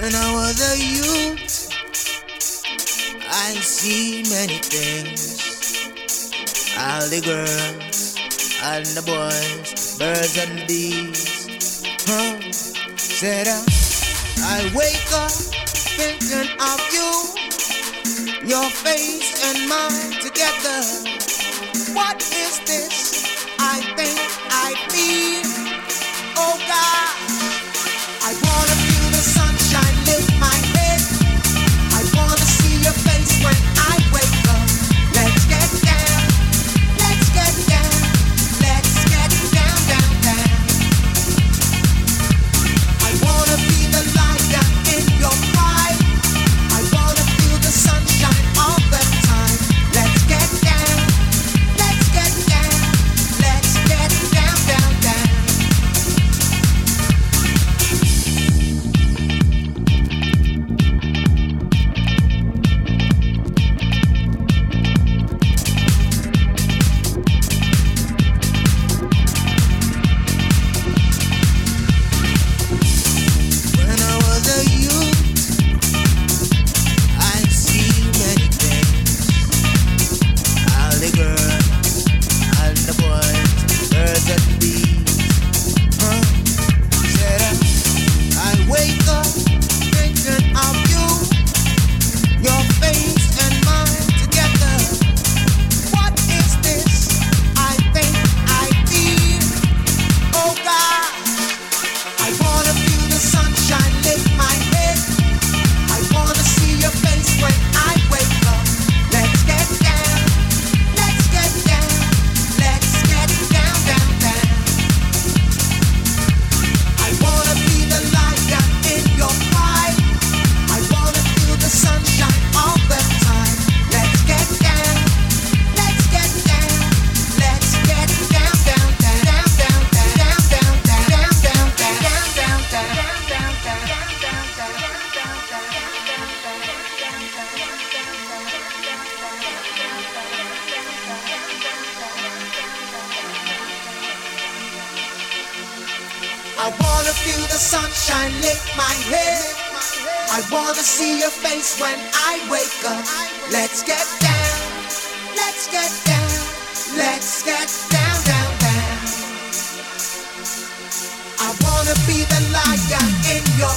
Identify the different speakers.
Speaker 1: When I was a youth, I see many things. All the girls and the boys, birds and bees. Said I wake up thinking of you, your face and mine together. What is this? I think I feel. Oh God, I wanna feel the sunshine lift my head. I wanna see your face when I wake up. Let's get down, let's get down, let's get down, down, down. I wanna be the light in your pride. I wanna feel the sunshine all the time. Let's get down, let's get down, let's get down, down, down. When I was a youth, I see many things. All the girls, all the boys, birds and bees. Said I wake up thinking of you, your face and mine together. What is this? I think I feel. Oh God, I wanna feel the sunshine lift my head. I wanna see your face when I wake up. Let's get down, let's get down, let's get down, down, down. I wanna be the light in your pride. I wanna feel the sunshine all the time. Let's get down, let's get down, let's get down, down, down, down, down, down, down, down, down, down, down, down, I wanna feel the sunshine lift my head. I wanna see your face when I wake up. Let's get down, let's get down, let's get down, down, down. I wanna be the light in your